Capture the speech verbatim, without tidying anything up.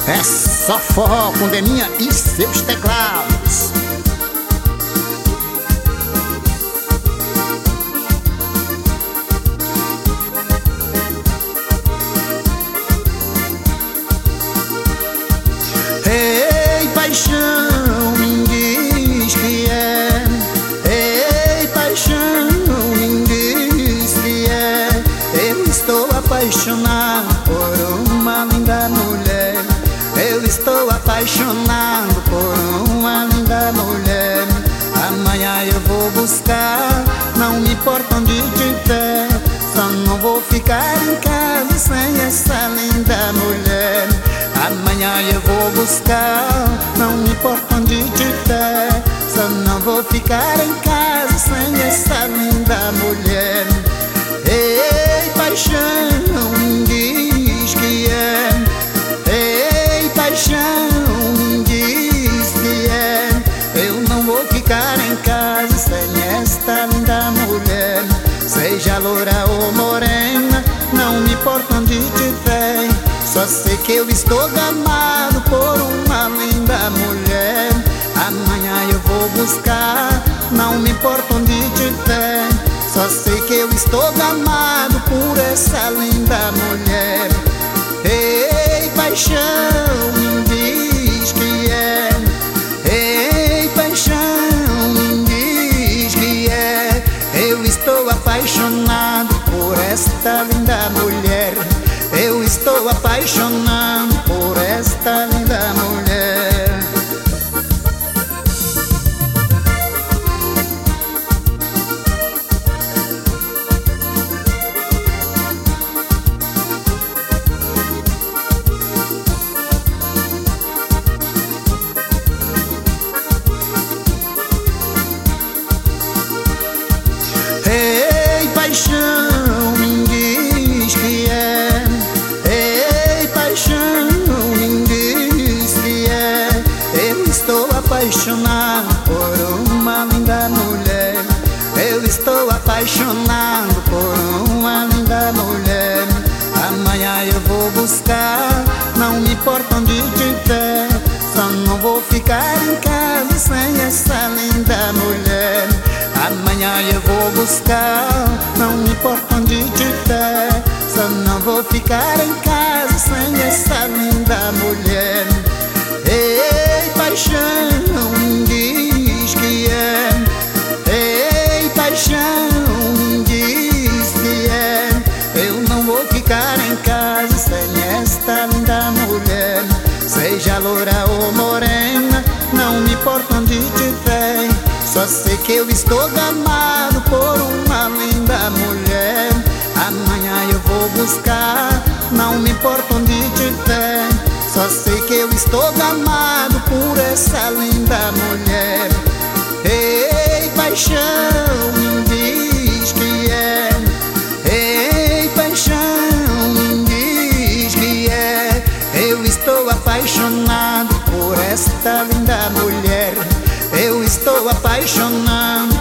É só forró com Deninha e seus teclados. Ei, paixão, me diz que é. Ei, paixão, me diz que é. Eu estou apaixonado por uma linda mulher. Eu estou apaixonado por uma linda mulher. Amanhã eu vou buscar, não me importa onde tiver. Só não vou ficar em casa sem essa linda mulher. Amanhã eu vou buscar, não me importa onde tiver. Só não vou ficar em casa sem essa linda mulher. Ei, paixão, me diz que é. Ei, paixão, me diz que é. Eu não vou ficar em casa sem esta linda mulher. Seja loura ou morena, não me importa onde tiver. Só sei que eu estou gamado por uma linda mulher. Amanhã eu vou buscar, não me importa onde tiver. Só sei que eu estou gamado por essa linda mulher. Ei, paixão, me diz que é. Ei, paixão, me diz que é. Eu estou apaixonado por esta linda mulher. Eu estou apaixonado por esta linda mulher. Ei, paixão, me diz que é. Ei, paixão, me diz que é. Eu estou apaixonado por uma linda mulher. Eu estou apaixonado por uma linda mulher. Amanhã eu vou buscar, não me importa onde tiver. Só não vou ficar em casa sem essa linda mulher. Amanhã eu vou buscar, não me importa onde tiver. Só não vou ficar em casa sem essa linda mulher. Ei, paixão, me diz que é. Ei, paixão, me diz que é. Eu não vou ficar em casa sem esta linda mulher. Seja loura ou morena, não me importa onde tiver. Só sei que eu estou gamado por uma linda mulher. Amanhã eu vou buscar, não me importa onde tiver. Só sei que eu estou gamado por essa linda mulher. Ei, paixão, me diz que é. Ei, paixão, me diz que é. Eu estou apaixonado por esta linda mulher. Eu estou apaixonado